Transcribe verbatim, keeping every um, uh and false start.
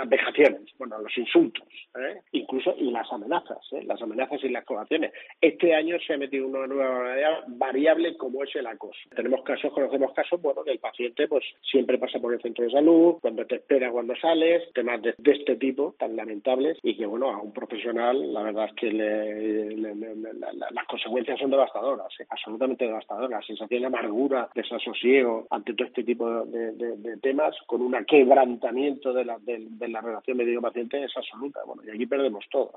las vejaciones, bueno, los insultos, ¿eh? incluso y las amenazas, ¿eh? las amenazas y las coacciones. Este año se ha metido una nueva variable como es el acoso. Tenemos casos, conocemos casos, bueno, que el paciente pues siempre pasa por el centro de salud, cuando te espera cuando sales, temas de, de este tipo tan lamentables y que, bueno, a un profesional la verdad es que le, le, le, le, la, las consecuencias son devastadoras, ¿eh? absolutamente devastadoras. Sensación de amargura, desasosiego ante todo este tipo de, de, de temas, con un quebrantamiento de la, de, de la relación médico-paciente es absoluta. Bueno, y aquí perdemos todo.